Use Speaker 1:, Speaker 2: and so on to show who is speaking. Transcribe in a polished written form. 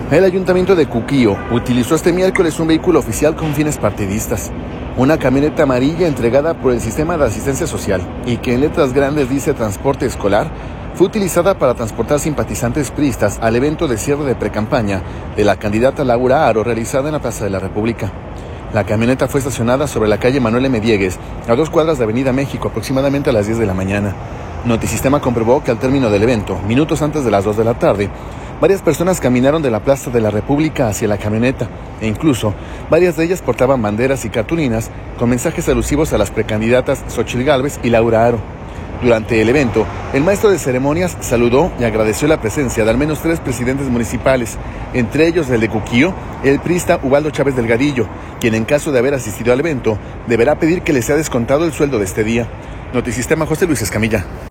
Speaker 1: El Ayuntamiento de Cuquío utilizó este miércoles un vehículo oficial con fines partidistas, una camioneta amarilla entregada por el Sistema de Asistencia Social y que en letras grandes dice Transporte Escolar, fue utilizada para transportar simpatizantes priistas al evento de cierre de precampaña de la candidata Laura Aro realizada en la Plaza de la República. La camioneta fue estacionada sobre la calle Manuel M. Diegues, a 2 cuadras de Avenida México, aproximadamente a las 10 de la mañana. Notisistema comprobó que al término del evento, minutos antes de las 2 de la tarde, varias personas caminaron de la Plaza de la República hacia la camioneta e incluso varias de ellas portaban banderas y cartulinas con mensajes alusivos a las precandidatas Xóchitl Gálvez y Laura Aro. Durante el evento, el maestro de ceremonias saludó y agradeció la presencia de al menos 3 presidentes municipales, entre ellos el de Cuquío, el priista Ubaldo Chávez Delgadillo, quien en caso de haber asistido al evento, deberá pedir que le sea descontado el sueldo de este día. Notisistema, José Luis Escamilla.